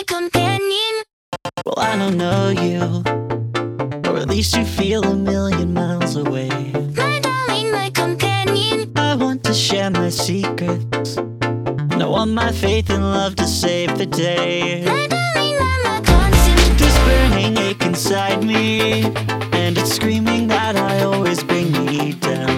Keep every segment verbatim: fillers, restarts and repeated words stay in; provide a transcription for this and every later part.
my companion. Well, I don't know you, or at least you feel a million miles away. My darling, my companion. I want to share my secrets, and I want my faith and love to save the day. My darling, I'm a constant. This burning ache inside me, and it's screaming that I always bring me down.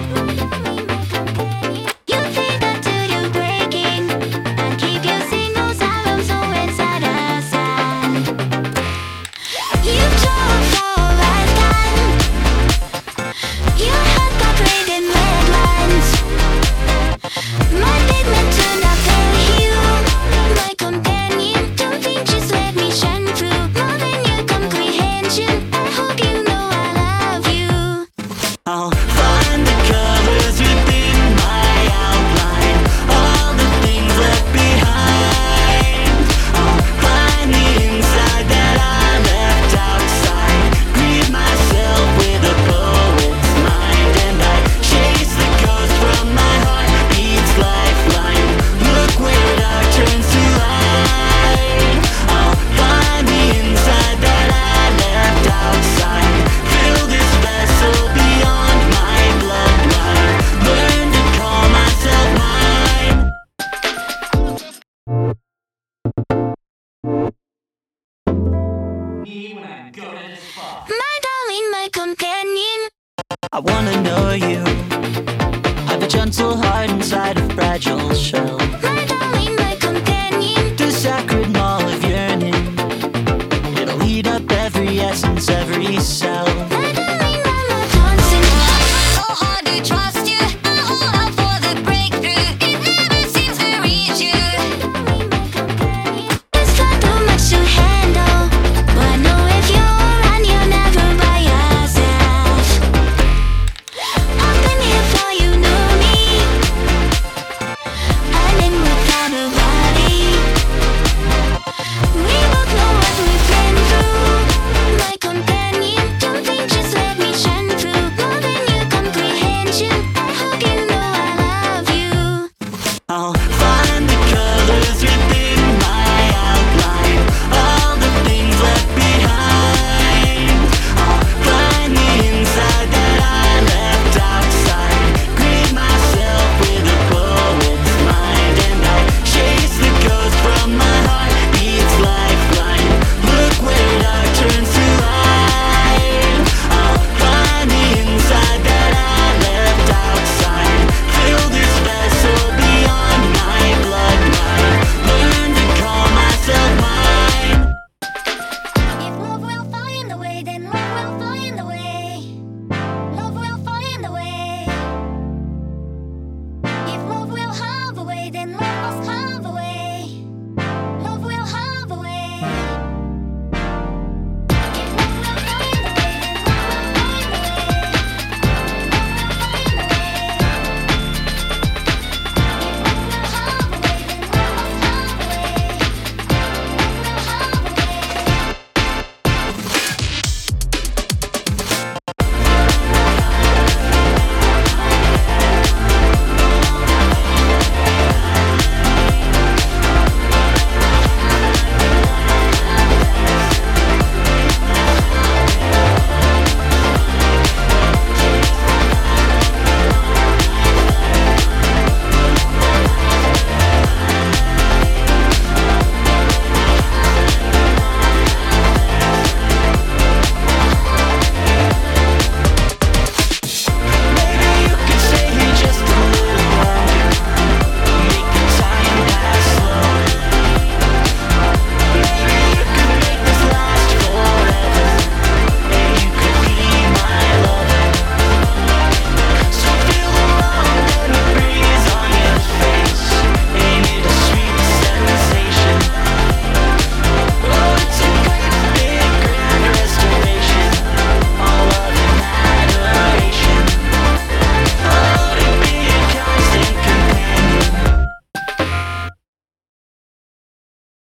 You think that to you breaking, and keep you singles albums always sad as sand. You drove for a gun. Your heart got red and red lines. My pigment turned up pale hue. My companion, don't think just let me shine through. More than your comprehension. I hope you know I love you. I'll find the colors within my outline, all the things left behind. I'll find the inside that I left outside. Read myself with a poet's mind, and I chase the ghost from my heart, beats lifeline. Look where dark turns to light. I'll find the inside that I left outside. Fill this vessel beyond my bloodline. Learn to call myself mine. My darling, my companion. I wanna know you. I've a gentle heart inside a fragile